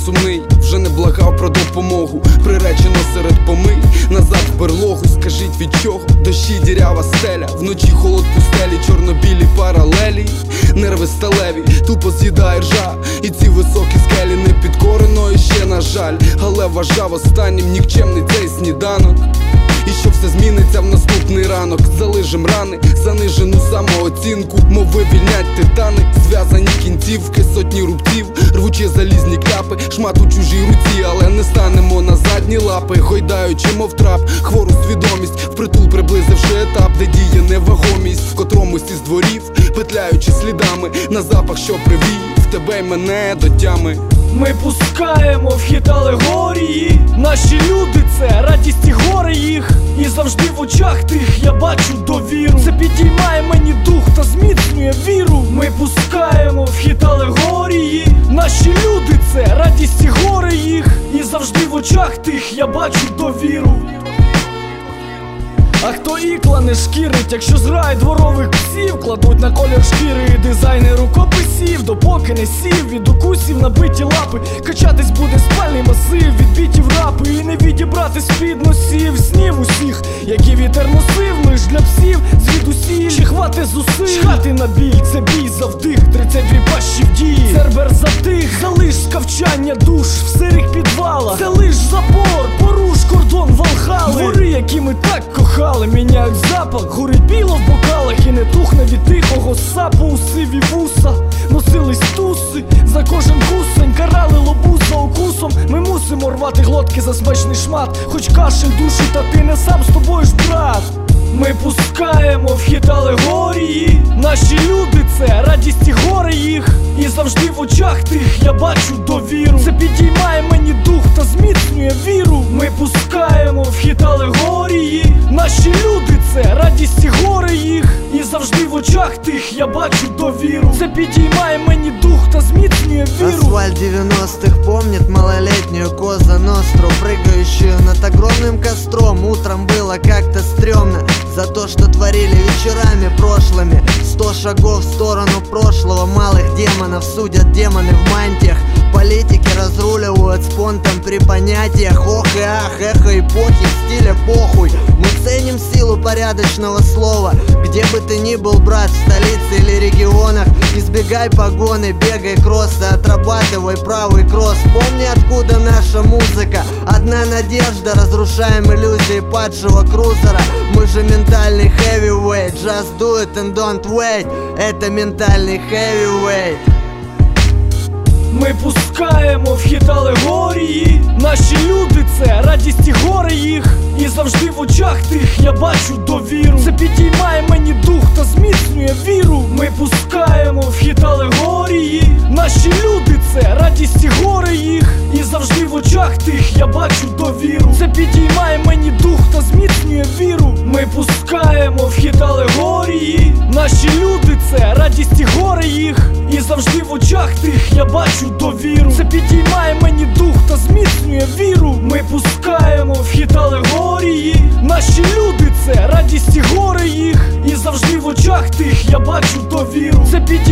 сумний, вже не благав про допомогу. Приречено серед помий, назад в берлогу. Скажіть, від чого? Дощі, дірява стеля, вночі холод пустелі, чорно-білі паралелі. Нерви сталеві, тупо з'їдає ржа. І ці високі скелі не підкорено іще, на жаль. Але вважав останнім нікчемний цей сніданок. І що все зміниться в наступний ранок. Залижем рани, занижену самооцінку. Мови вільнять титани, зв'язані кінцівки, сотні рубців, рвучі залізні кляпи, шмат у чужій руці. Але не станемо на задні лапи, гойдаючи мов трап, хвору свідомість, впритул приблизивши етап, де діє невагомість, в котромусь із дворів, петляючи слідами на запах, що привів тебе й мене до тями. Ми пускаємо в хід алегорії. Наші люди — це радість і горе їх. І завжди в очах тих я бачу довіру. Це підіймає мені дух та зміцнює віру. Ми пускаємо в хід алегорії. Наші люди — це радість і горе їх. І завжди в очах тих я бачу довіру. А хто ікла не шкірить, якщо зграє дворових псів кладуть на колір шкіри дизайни рукописів, допоки не сів від укусів набиті лапи. Качатись буде спальний масив, відбиті в рапи. І не відібрати з-під носів снів усіх, які вітер носив лиш для псів. Звідусіль чи хвати зусиль, чхати на біль, це бій за вдих, 32 пащі в дії. Цербер затих, залиш скавчання душ в сирих підвалах. Це лиш забор, поруш кордон Валхали. Двори, які ми так кохали, міняють запах, горить біло в бокалах. І не тухне від тихого сапу у сиві вуса. Носились туси за кожен кусень, карали лобу за укусом. Ми мусимо рвати глотки за смачний шмат, хоч кашель душі, та ти не сам, з тобою ж брат. Ми пускаємо в хід алегорії. Наші люди — це радість і горе їх. І завжди в очах тих я бачу довіру. Це підіймає мені дух та зміцнює віру. Ми пускаємо в хід алегорії. Наші люди — це радість і горе їх. І завжди в очах тих я бачу довіру. Це підіймає мені дух та зміцнює віру. Асфальт 90-х помнит малолетнюю Коза Ностру, прыгающую над огромным костром. Утром было как-то стрёмно за то, что творили вечерами прошлыми. 100 шагов в сторону прошлого, малых демонов судят демоны в мантиях. Политики разруливают спонтом при понятиях. Ох и ах, эхо эпохи, стиля похуй. Мы ценим силу порядочного слова. Где бы ты ни был, брат, в столице или регионах, избегай погоны, бегай кроссы, отрабатывай правый кросс. Помни, откуда наша музыка. Одна надежда, разрушаем иллюзии падшего крузера. Мы же ментальный heavyweight, just do it and don't wait. Это ментальный heavyweight. Ми пускаємо в хід алегорії. Наші люди — це радість і горе їх. І завжди в очах тих я бачу довіру. Це підіймає мені дух та зміцнює віру. Ми пускаємо в хід алегорії. Наші люди — це радість і горе їх. І завжди в очах тих я бачу довіру. Це підіймає мені дух та зміцнює віру. Ми пускаємо в хід алегорії. Наші люди — це радість і горе їх. І завжди в очах тих я бачу довіру. Це підіймає мені дух та зміцнює віру. Ми пускаємо в хід алегорії. Наші люди — це радість і горе їх. І завжди в очах тих я бачу довіру. Це підіймає